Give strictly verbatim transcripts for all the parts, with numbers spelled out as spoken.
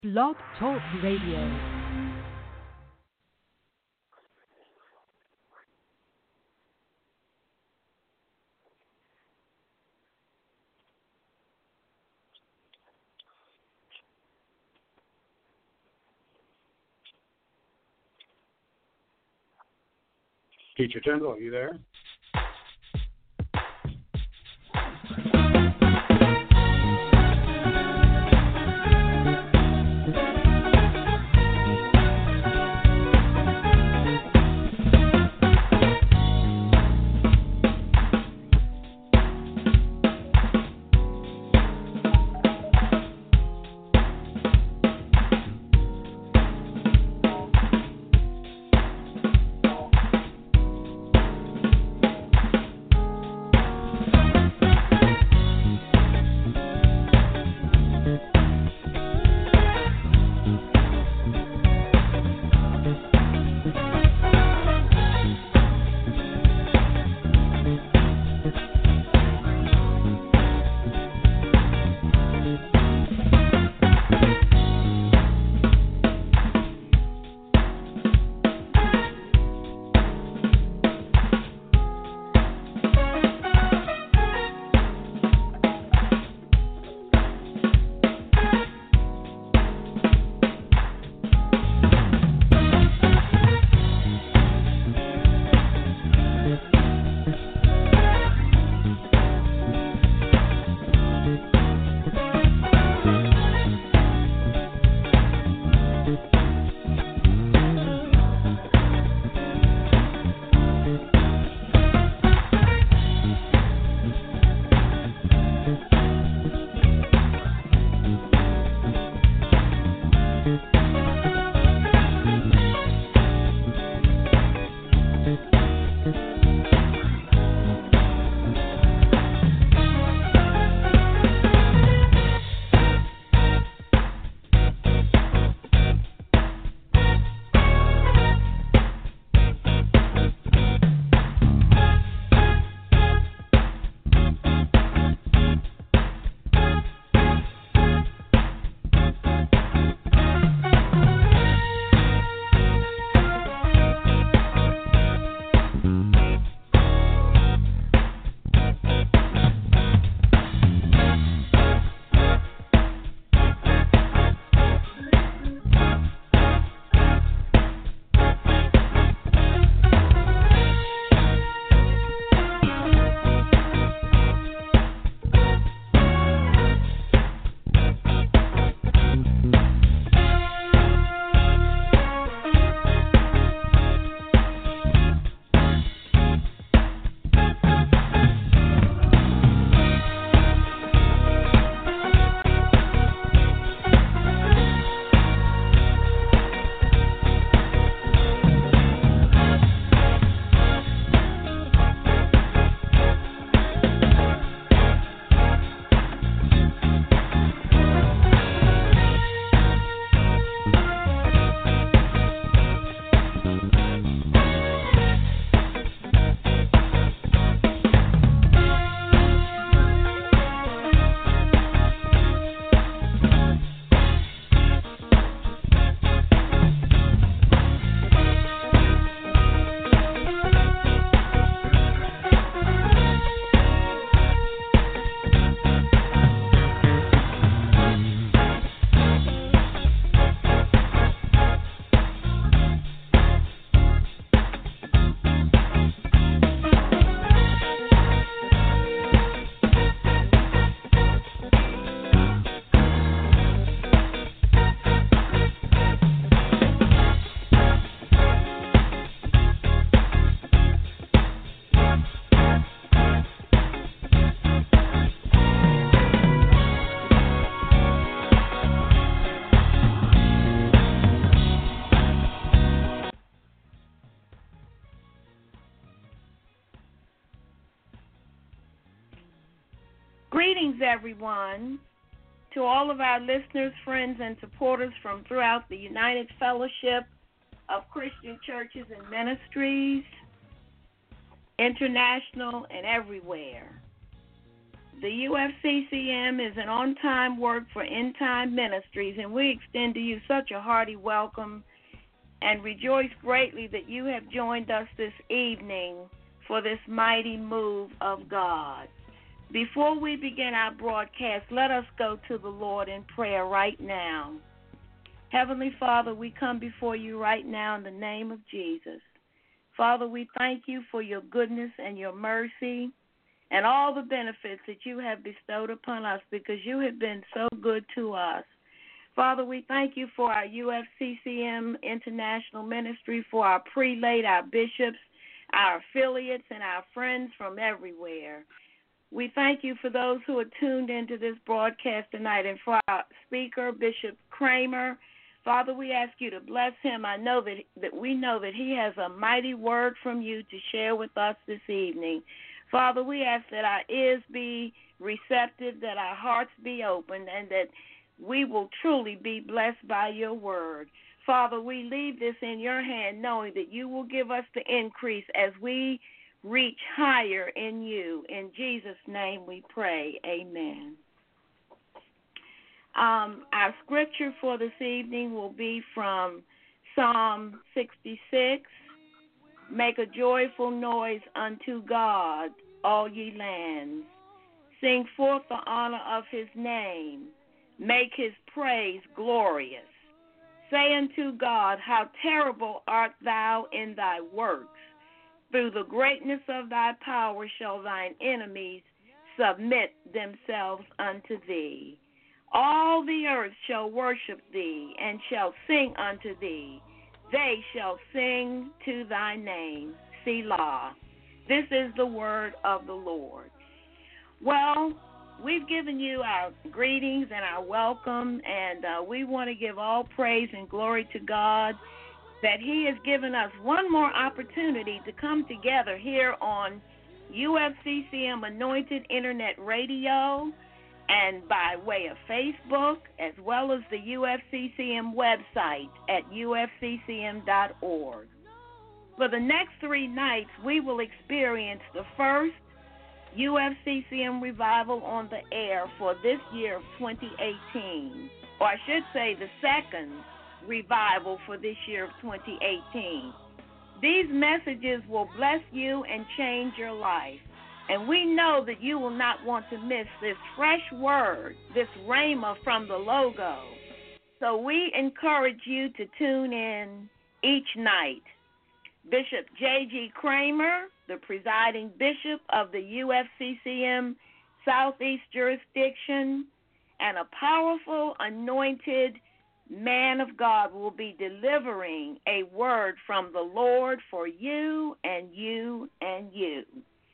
Blog Talk Radio. Teacher Tyndall, are you there? Greetings, everyone, to all of our listeners, friends, and supporters from throughout the United Fellowship of Christian Churches and Ministries, international and everywhere. The U F C C M is an on-time work for end-time ministries, and we extend to you such a hearty welcome and rejoice greatly that you have joined us this evening for this mighty move of God. Before we begin our broadcast, let us go to the Lord in prayer right now. Heavenly Father, we come before you right now in the name of Jesus. Father, we thank you for your goodness and your mercy and all the benefits that you have bestowed upon us because you have been so good to us. Father, we thank you for our U F C C M International Ministry, for our prelate, our bishops, our affiliates, and our friends from everywhere. We thank you for those who are tuned into this broadcast tonight, and for our speaker, Bishop Kramer. Father, we ask you to bless him. I know that, that we know that he has a mighty word from you to share with us this evening. Father, we ask that our ears be receptive, that our hearts be open, and that we will truly be blessed by your word. Father, we leave this in your hand, knowing that you will give us the increase as we reach higher in you. In Jesus' name we pray. Amen. Um, our scripture for this evening will be from Psalm sixty-six. Make a joyful noise unto God, all ye lands. Sing forth the honor of his name. Make his praise glorious. Say unto God, how terrible art thou in thy works. Through the greatness of thy power shall thine enemies submit themselves unto thee. All the earth shall worship thee, and shall sing unto thee. They shall sing to thy name, Selah. This is the word of the Lord. Well, we've given you our greetings and our welcome, and uh, we want to give all praise and glory to God that he has given us one more opportunity to come together here on U F C C M Anointed Internet Radio and by way of Facebook, as well as the U F C C M website at U F C C M dot org. For the next three nights, we will experience the first U F C C M revival on the air for this year of twenty eighteen, or I should say the second revival for this year of twenty eighteen. These messages will bless you and change your life. And we know that you will not want to miss this fresh word, this rhema from the logo. So we encourage you to tune in each night. Bishop J G Kramer, the presiding bishop of the U F C C M Southeast Jurisdiction, and a powerful, anointed man of God will be delivering a word from the Lord for you and you and you.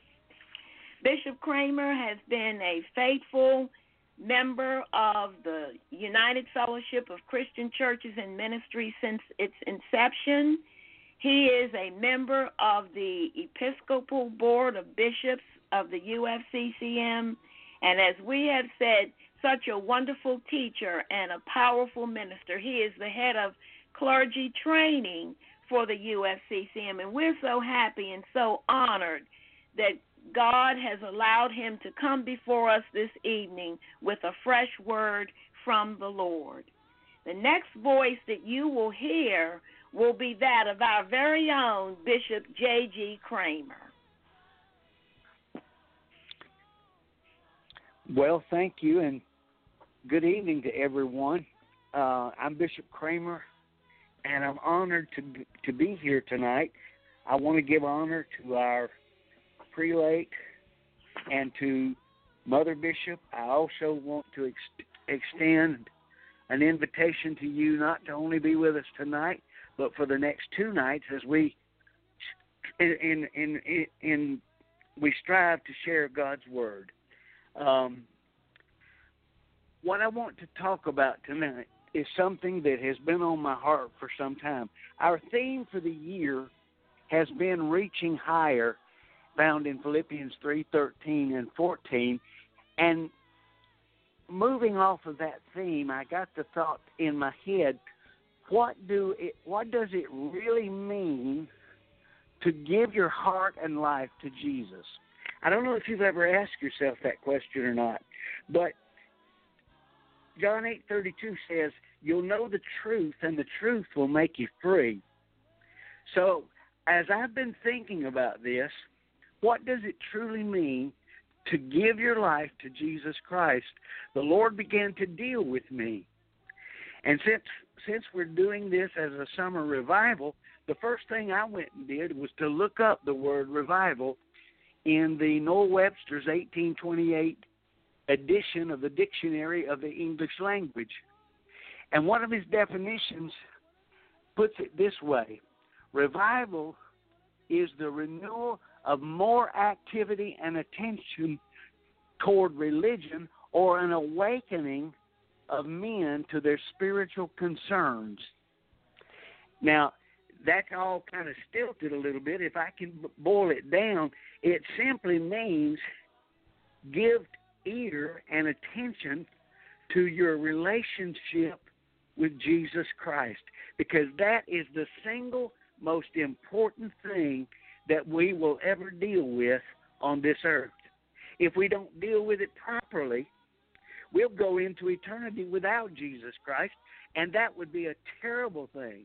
Bishop Kramer has been a faithful member of the United Fellowship of Christian Churches and Ministries since its inception. He is a member of the Episcopal Board of Bishops of the U F C C M, and as we have said, such a wonderful teacher and a powerful minister. He is the head of clergy training for the U F C C M, and we're so happy and so honored that God has allowed him to come before us this evening with a fresh word from the Lord. The next voice that you will hear will be that of our very own Bishop J G Kramer. Well, thank you, and good evening to everyone. Uh, I'm Bishop Kramer, and I'm honored to to be here tonight. I want to give honor to our prelate and to Mother Bishop. I also want to ex- extend an invitation to you not to only be with us tonight, but for the next two nights as we in in in, in we strive to share God's word. Um, what I want to talk about tonight is something that has been on my heart for some time. Our theme for the year has been reaching higher, found in Philippians three thirteen and fourteen. And moving off of that theme, I got the thought in my head, what do it, what does it really mean to give your heart and life to Jesus? I don't know if you've ever asked yourself that question or not, but John eight thirty-two says, you'll know the truth, and the truth will make you free. So as I've been thinking about this, what does it truly mean to give your life to Jesus Christ? The Lord began to deal with me. And since since we're doing this as a summer revival, the first thing I went and did was to look up the word revival in the Noel Webster's eighteen twenty-eight edition of the Dictionary of the English Language. And one of his definitions puts it this way: revival is the renewal of more activity and attention toward religion, or an awakening of men to their spiritual concerns. Now, that's all kind of stilted a little bit. If I can boil it down, it simply means give ear and attention to your relationship with Jesus Christ, because that is the single most important thing that we will ever deal with on this earth. If we don't deal with it properly, we'll go into eternity without Jesus Christ, and that would be a terrible thing.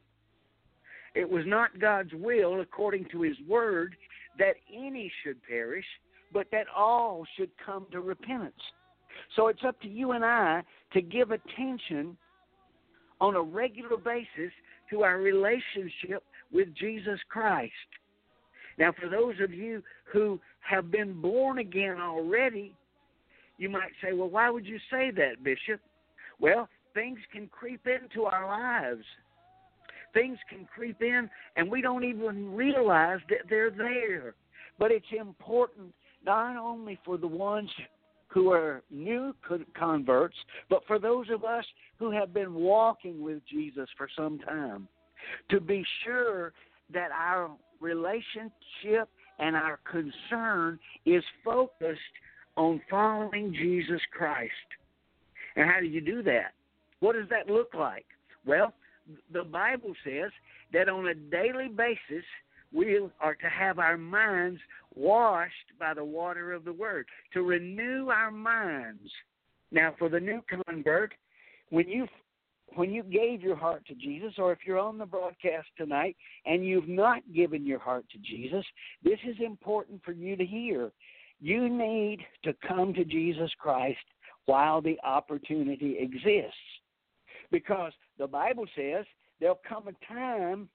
It was not God's will, according to his word, that any should perish, but that all should come to repentance. So it's up to you and I to give attention on a regular basis to our relationship with Jesus Christ. Now, for those of you who have been born again already, you might say, well, why would you say that, Bishop? Well, things can creep into our lives. Things can creep in, and we don't even realize that they're there. But it's important not only for the ones who are new converts, but for those of us who have been walking with Jesus for some time, to be sure that our relationship and our concern is focused on following Jesus Christ. And how do you do that? What does that look like? Well, the Bible says that on a daily basis, we are to have our minds washed by the water of the Word, to renew our minds. Now, for the new convert, when you when you gave your heart to Jesus, or if you're on the broadcast tonight and you've not given your heart to Jesus, this is important for you to hear. You need to come to Jesus Christ while the opportunity exists, because the Bible says there'll come a time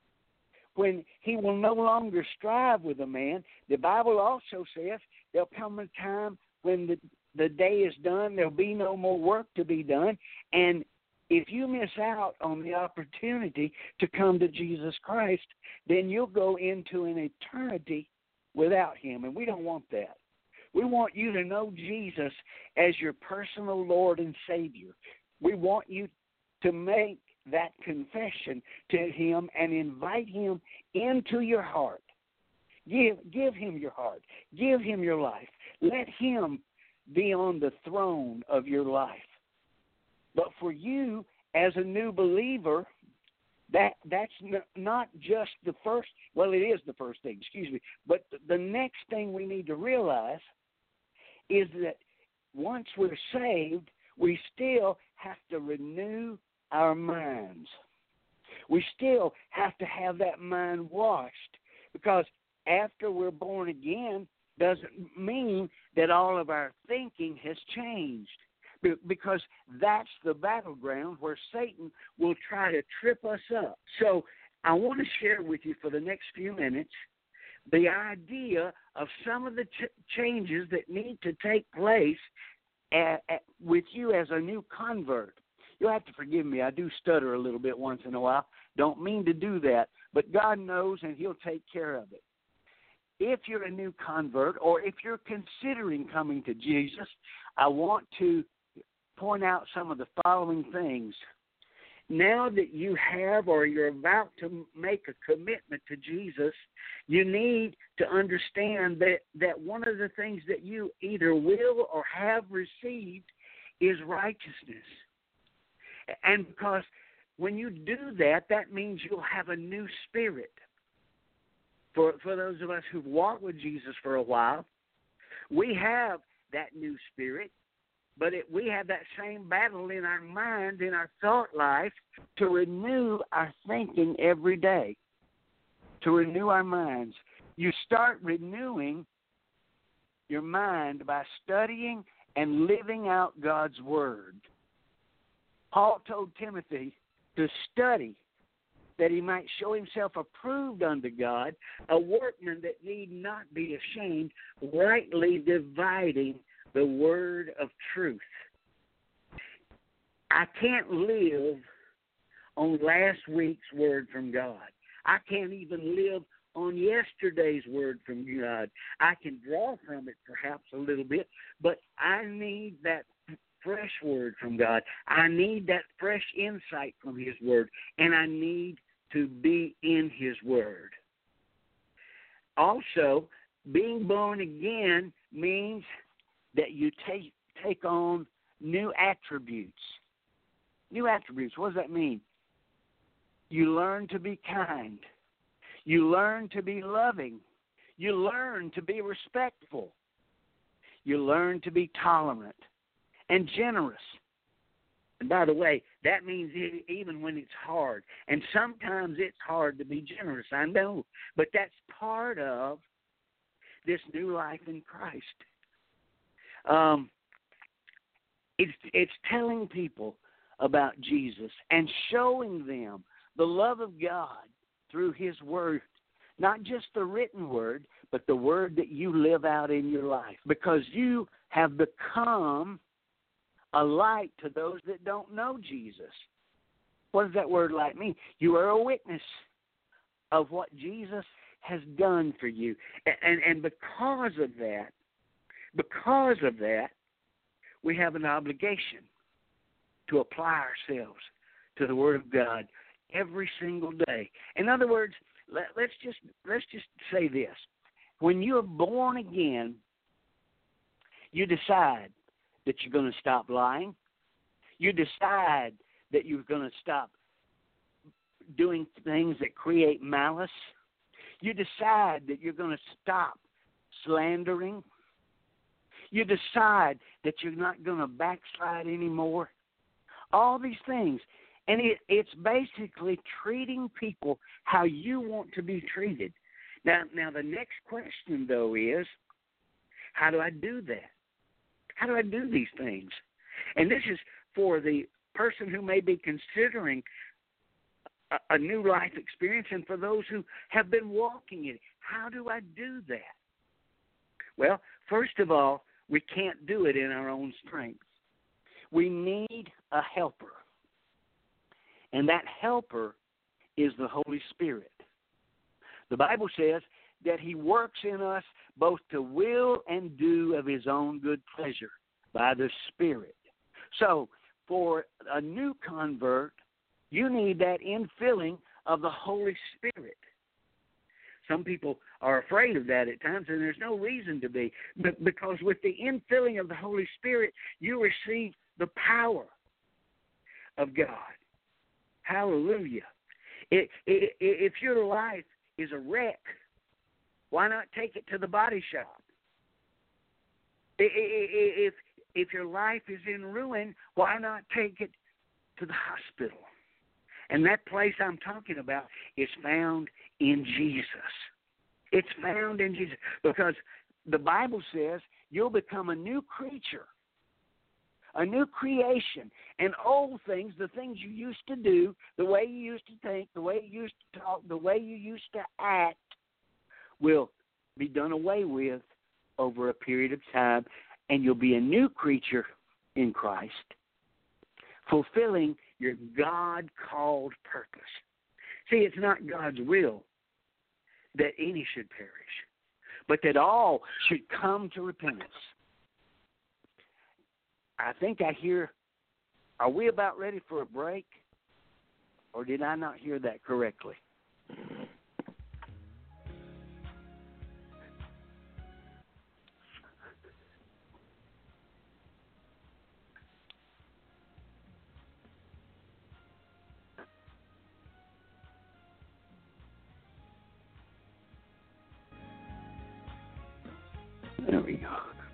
when he will no longer strive with a man. The Bible also says there'll come a time when the, the day is done, there'll be no more work to be done, and if you miss out on the opportunity to come to Jesus Christ, then you'll go into an eternity without him, and we don't want that. We want you to know Jesus as your personal Lord and Savior. We want you to make that confession to him and invite him into your heart. Give, give him your heart. Give him your life. Let him be on the throne of your life. But for you, as a new believer, that that's n- not just the first, well, it is the first thing, excuse me, but the next thing we need to realize is that once we're saved, we still have to renew our minds. We still have to have that mind washed, because after we're born again doesn't mean that all of our thinking has changed, because that's the battleground where Satan will try to trip us up. So I want to share with you for the next few minutes the idea of some of the ch- changes that need to take place at, at, with you as a new convert. You'll have to forgive me. I do stutter a little bit once in a while. Don't mean to do that, but God knows, and he'll take care of it. If you're a new convert, or if you're considering coming to Jesus, I want to point out some of the following things. Now that you have, or you're about to make a commitment to Jesus, you need to understand that, that one of the things that you either will or have received is righteousness. And because when you do that, that means you'll have a new spirit. For, for those of us who've walked with Jesus for a while, We have that new spirit, but it, we have that same battle in our mind, in our thought life, to renew our thinking every day, to renew our minds. You start renewing your mind by studying and living out God's Word. Paul told Timothy to study that he might show himself approved unto God, a workman that need not be ashamed, rightly dividing the word of truth. I can't live on last week's word from God. I can't even live on yesterday's word from God. I can draw from it perhaps a little bit, but I need that fresh word from God. I need that fresh insight from His word, and I need to be in His word. Also, being born again means that you take take on new attributes. New attributes, what does that mean? You learn to be kind. You learn to be loving. You learn to be respectful. You learn to be tolerant and generous. And by the way, that means even when it's hard. And sometimes it's hard to be generous, I know. But that's part of this new life in Christ. Um, it's, it's telling people about Jesus and showing them the love of God through His Word. Not just the written Word, but the Word that you live out in your life. Because you have become a light to those that don't know Jesus. What does that word light mean? You are a witness of what Jesus has done for you. And, and because of that, because of that, we have an obligation to apply ourselves to the Word of God every single day. In other words, let, let's just let's just say this. When you're born again, you decide that you're going to stop lying. You decide that you're going to stop doing things that create malice. You decide that you're going to stop slandering. You decide that you're not going to backslide anymore. All these things. And it, it's basically treating people how you want to be treated. Now, now the next question, though, is, how do I do that? How do I do these things? And this is for the person who may be considering a, a new life experience and for those who have been walking in it. How do I do that? Well, first of all, we can't do it in our own strength. We need a helper. And that helper is the Holy Spirit. The Bible says that He works in us both to will and do of His own good pleasure by the Spirit. So, for a new convert, you need that infilling of the Holy Spirit. Some people are afraid of that at times, and there's no reason to be. But because with the infilling of the Holy Spirit, you receive the power of God. Hallelujah. It, it, if your life is a wreck, why not take it to the body shop? If, if your life is in ruin, why not take it to the hospital? And that place I'm talking about is found in Jesus. It's found in Jesus because the Bible says you'll become a new creature, a new creation, and old things, the things you used to do, the way you used to think, the way you used to talk, the way you used to act, will be done away with over a period of time, and you'll be a new creature in Christ, fulfilling your God-called purpose. See, it's not God's will that any should perish, but that all should come to repentance. I think I hear, are we about ready for a break? Or did I not hear that correctly? There we go.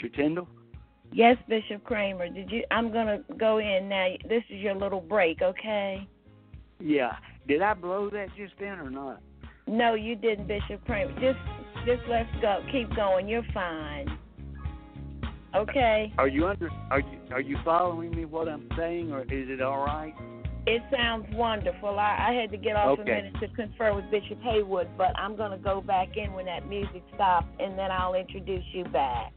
Sister Tyndall? Yes, Bishop Kramer. Did you? I'm gonna go in now. This is your little break, okay? Yeah. Did I blow that just then or not? No, you didn't, Bishop Kramer. Just, just let's go. Keep going. You're fine. Okay. Are you under? Are you are you following me what I'm saying, or is it all right? It sounds wonderful. I, I had to get off Okay. a minute to confer with Bishop Haywood, but I'm gonna go back in when that music stops, and then I'll introduce you back.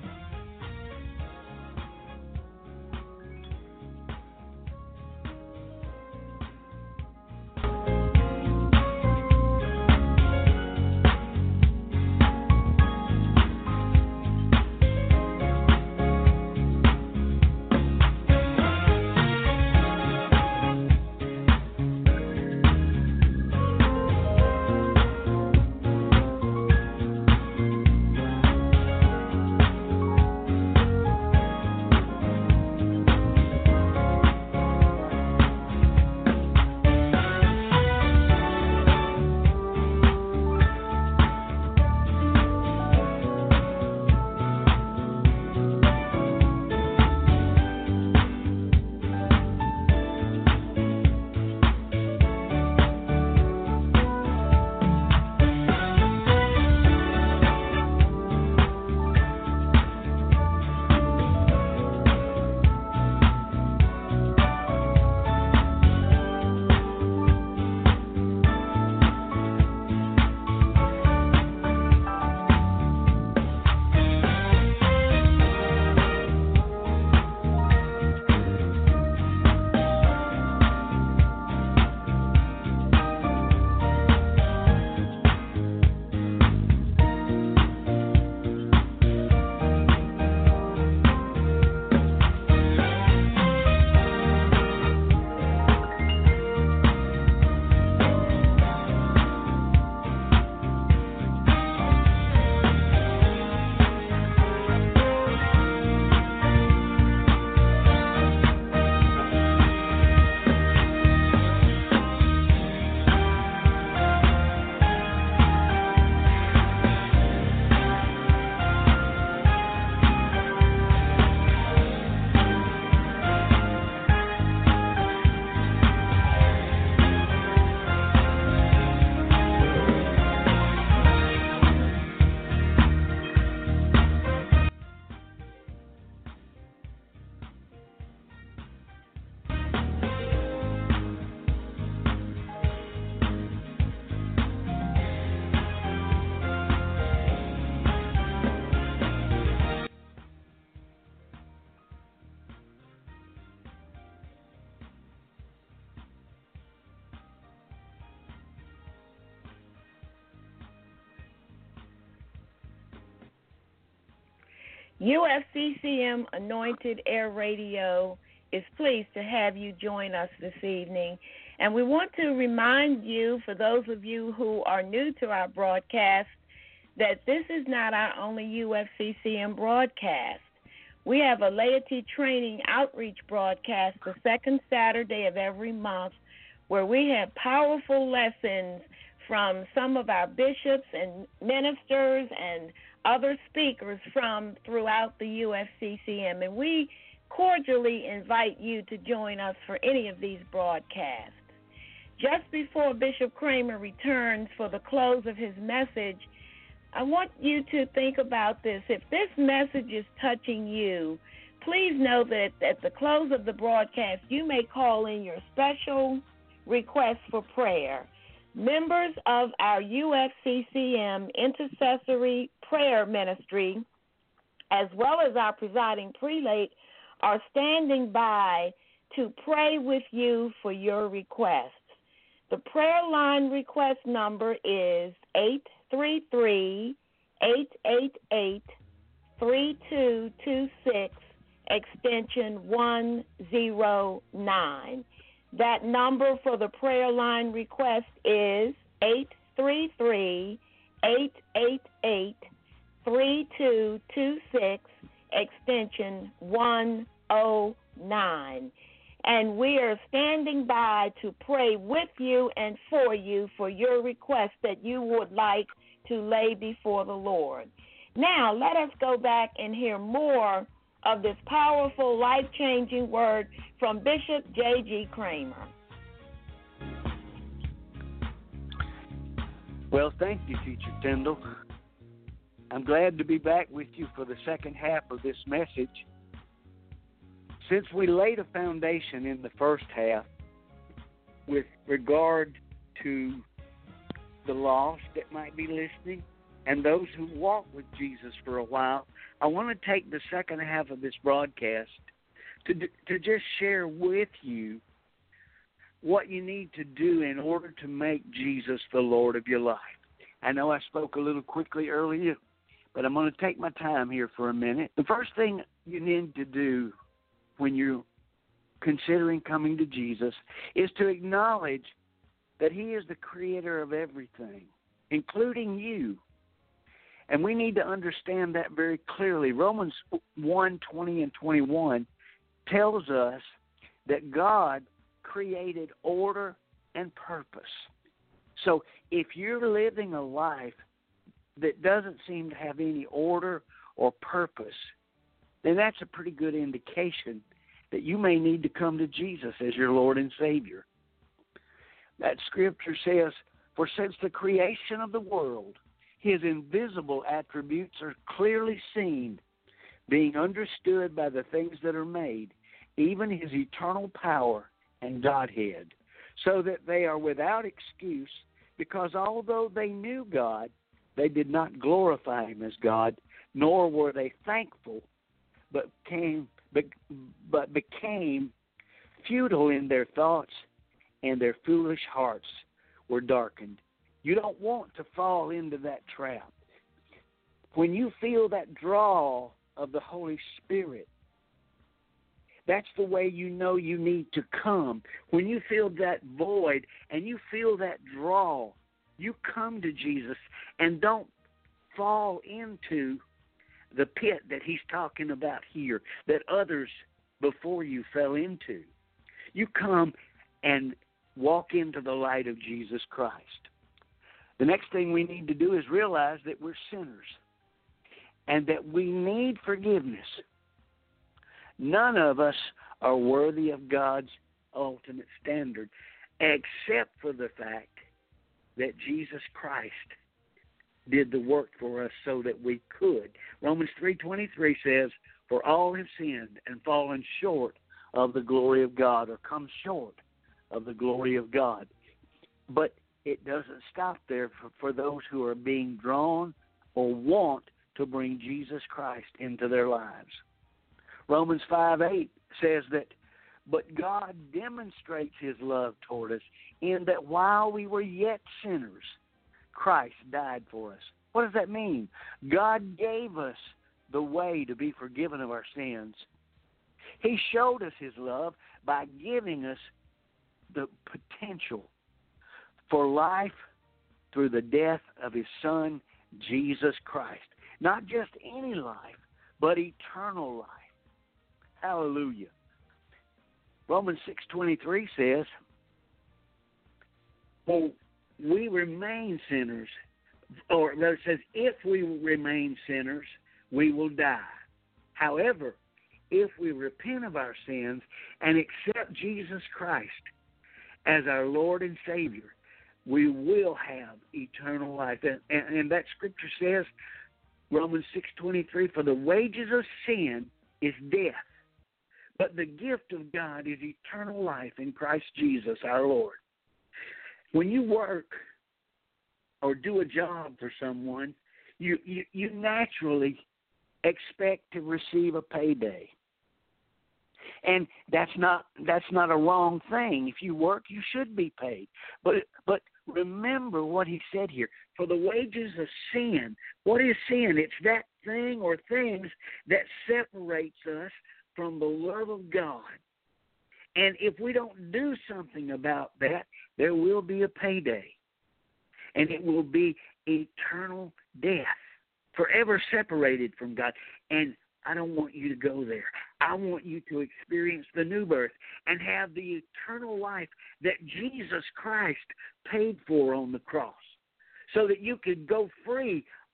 U F C C M Anointed Air Radio is pleased to have you join us this evening. And we want to remind you, for those of you who are new to our broadcast, that this is not our only U F C C M broadcast. We have a laity training outreach broadcast the second Saturday of every month where we have powerful lessons from some of our bishops and ministers and other speakers from throughout the U F C C M. And we cordially invite you to join us for any of these broadcasts. Just before Bishop Kramer returns for the close of his message, I want you to think about this. If this message is touching you, please know that at the close of the broadcast, you may call in your special request for prayer. Members of our U F C C M Intercessory Prayer Ministry, as well as our presiding prelate, are standing by to pray with you for your requests. The prayer line request number is eight three three, eight eight eight, three two two six, extension one oh nine. That number for the prayer line request is eight three three, eight eight eight, three two two six, extension one oh nine. And we are standing by to pray with you and for you for your request that you would like to lay before the Lord. Now, let us go back and hear more of this powerful, life-changing word from Bishop J G. Kramer. Well, thank you, Teacher Tyndall. I'm glad to be back with you for the second half of this message. Since we laid a foundation in the first half with regard to the lost that might be listening and those who walk with Jesus for a while, I want to take the second half of this broadcast to to just share with you what you need to do in order to make Jesus the Lord of your life. I know I spoke a little quickly earlier, but I'm going to take my time here for a minute. The first thing you need to do when you're considering coming to Jesus is to acknowledge that he is the creator of everything, including you. And we need to understand that very clearly. Romans one, twenty and twenty-one tells us that God created order and purpose. So if you're living a life that doesn't seem to have any order or purpose, then that's a pretty good indication that you may need to come to Jesus as your Lord and Savior. That scripture says, "For since the creation of the world, his invisible attributes are clearly seen, being understood by the things that are made, even his eternal power and Godhead, so that they are without excuse, because although they knew God, they did not glorify him as God, nor were they thankful, but came, but, but became futile in their thoughts, and their foolish hearts were darkened." You don't want to fall into that trap. When you feel that draw of the Holy Spirit, that's the way you know you need to come. When you feel that void and you feel that draw, you come to Jesus and don't fall into the pit that he's talking about here, that others before you fell into. You come and walk into the light of Jesus Christ. The next thing we need to do is realize that we're sinners and that we need forgiveness. None of us are worthy of God's ultimate standard, except for the fact that Jesus Christ did the work for us so that we could. Romans three twenty-three says, "For all have sinned and fallen short of the glory of God," or come short of the glory of God. But it doesn't stop there for, for those who are being drawn or want to bring Jesus Christ into their lives. Romans five eight says that, "But God demonstrates his love toward us in that while we were yet sinners, Christ died for us." What does that mean? God gave us the way to be forgiven of our sins. He showed us his love by giving us the potential for life through the death of his Son, Jesus Christ. Not just any life, but eternal life. Hallelujah. Romans six twenty-three says, "For we remain sinners," or it says, "if we remain sinners, we will die. However, if we repent of our sins and accept Jesus Christ as our Lord and Savior, we will have eternal life." And, and, and that scripture says, Romans six twenty-three, "For the wages of sin is death, but the gift of God is eternal life in Christ Jesus our Lord." When you work or do a job for someone, you, you, you naturally expect to receive a payday. And that's not that's not a wrong thing. If you work, you should be paid. But but remember what he said here. For the wages of sin. What is sin? It's that thing or things that separates us from the love of God. And if we don't do something about that, there will be a payday. And it will be eternal death, forever separated from God. And I don't want you to go there. I want you to experience the new birth and have the eternal life that Jesus Christ paid for on the cross, so that you could go free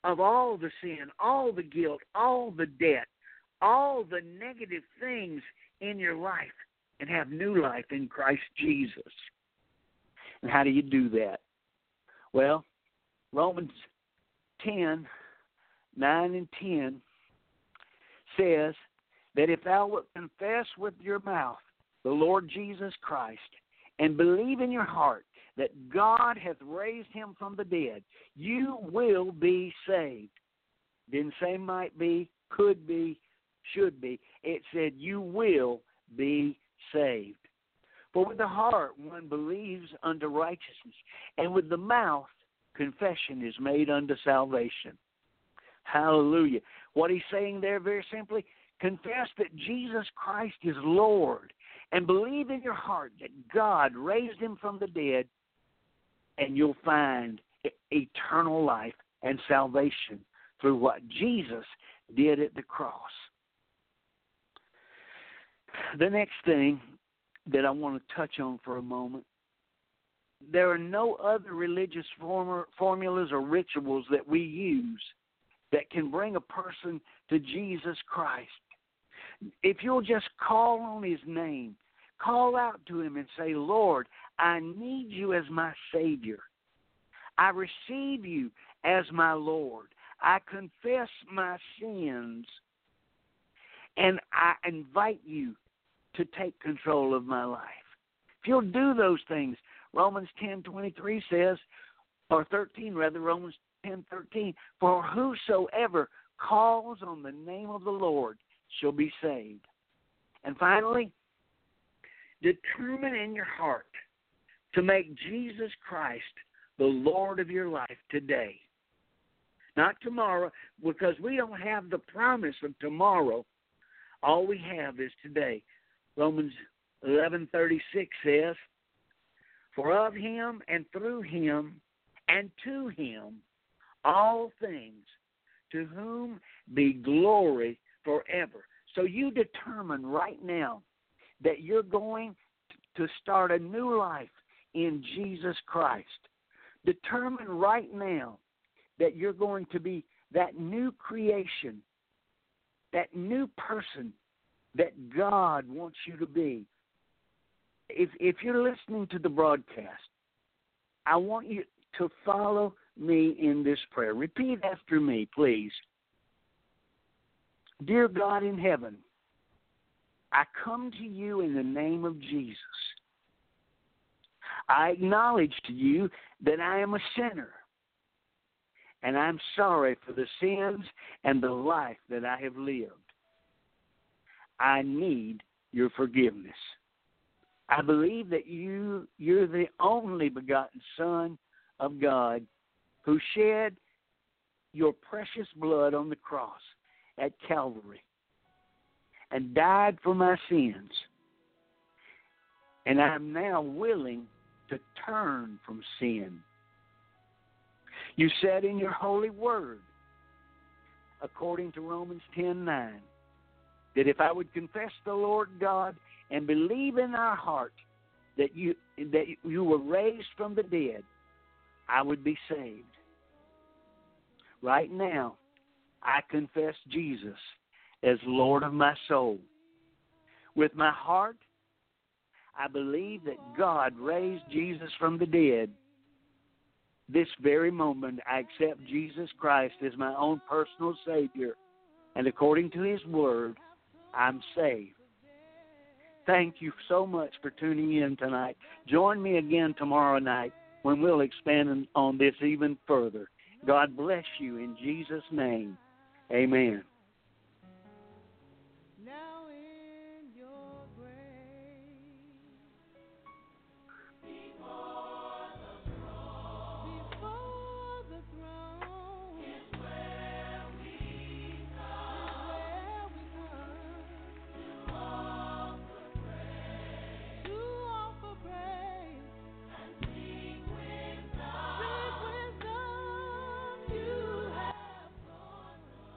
of all the sin, all the guilt, all the debt, all the negative things in your life, and have new life in Christ Jesus. And how do you do that? Well, Romans ten, nine and ten says that if thou wilt confess with your mouth the Lord Jesus Christ and believe in your heart that God hath raised him from the dead, you will be saved. Didn't say might be, could be, should be. It said you will be saved. For with the heart one believes unto righteousness, and with the mouth confession is made unto salvation. Hallelujah. What he's saying there very simply, confess that Jesus Christ is Lord, and believe in your heart that God raised him from the dead, and you'll find eternal life and salvation through what Jesus did at the cross. The next thing that I want to touch on for a moment, there are no other religious form- formulas or rituals that we use that can bring a person to Jesus Christ. If you'll just call on his name, call out to him and say, Lord, I need you as my Savior. I receive you as my Lord. I confess my sins, and I invite you to take control of my life. If you'll do those things, Romans ten twenty-three says, or thirteen rather, Romans ten thirteen, for whosoever calls on the name of the Lord shall be saved. And finally, determine in your heart to make Jesus Christ the Lord of your life today. Not tomorrow, because we don't have the promise of tomorrow. All we have is today. Romans eleven thirty-six says, for of him and through him and to him all things, to whom be glory forever. So you determine right now that you're going to start a new life in Jesus Christ. Determine right now that you're going to be that new creation, that new person that God wants you to be. If if you're listening to the broadcast, I want you to follow me in this prayer. Repeat after me, please. Dear God in heaven, I come to you in the name of Jesus. I acknowledge to you that I am a sinner, and I'm sorry for the sins and the life that I have lived. I need your forgiveness. I believe that you, you're the only begotten Son of God who shed your precious blood on the cross at Calvary and died for my sins. And I'm now willing to turn from sin. You said in your holy word, according to Romans ten nine, that if I would confess the Lord God and believe in our heart that you that you were raised from the dead, I would be saved. Right now, I confess Jesus as Lord of my soul. With my heart, I believe that God raised Jesus from the dead. This very moment, I accept Jesus Christ as my own personal Savior, and according to his word, I'm saved. Thank you so much for tuning in tonight. Join me again tomorrow night when we'll expand on this even further. God bless you in Jesus' name. Amen. Now in your grace, before the throne, before the throne is where we come, is where we come to offer praise, to offer praise and seek wisdom, seek wisdom. You have gone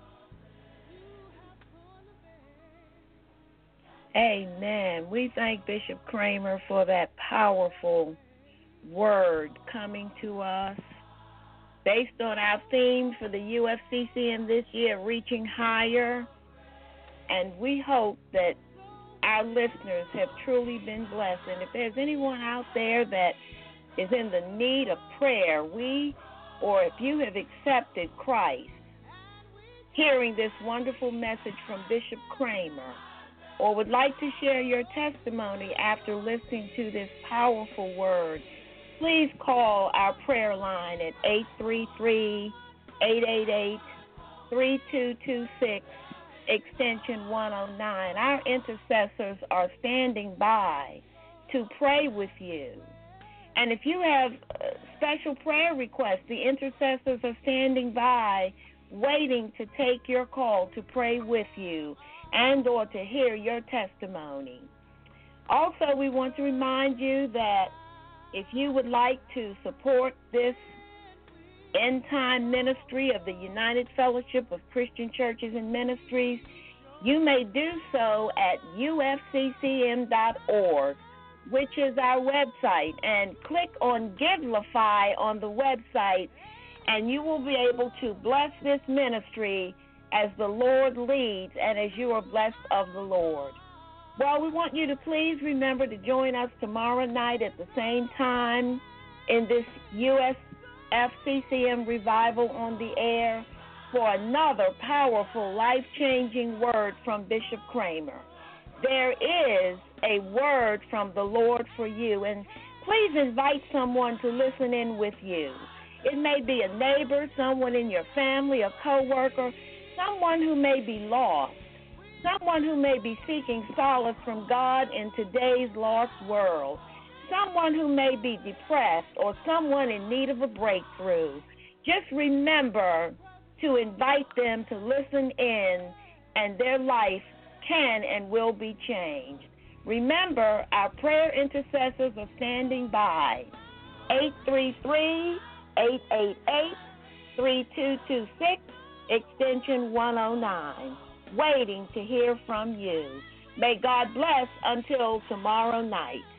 Amen. We thank Bishop Kramer for that powerful word coming to us based on our theme for the U F C C M this year, Reaching Higher. And we hope that our listeners have truly been blessed. And if there's anyone out there that is in the need of prayer, we, or if you have accepted Christ, hearing this wonderful message from Bishop Kramer, or would like to share your testimony after listening to this powerful word, please call our prayer line at eight three three, eight eight eight, three two two six, extension one oh nine. Our intercessors are standing by to pray with you. And if you have special prayer requests, the intercessors are standing by waiting to take your call to pray with you and or to hear your testimony. Also, we want to remind you that if you would like to support this end-time ministry of the United Fellowship of Christian Churches and Ministries, you may do so at U F C C M dot org, which is our website, and click on Givelify on the website, and you will be able to bless this ministry as the Lord leads and as you are blessed of the Lord. Well, we want you to please remember to join us tomorrow night at the same time in this U S F C C M Revival on the Air for another powerful, life-changing word from Bishop Kramer. There is a word from the Lord for you, and please invite someone to listen in with you. It may be a neighbor, someone in your family, a coworker, someone who may be lost, someone who may be seeking solace from God in today's lost world, someone who may be depressed, or someone in need of a breakthrough. Just remember to invite them to listen in, and their life can and will be changed. Remember, our prayer intercessors are standing by. eight three three, eight eight eight, three two two six, extension one oh nine, waiting to hear from you. May God bless until tomorrow night.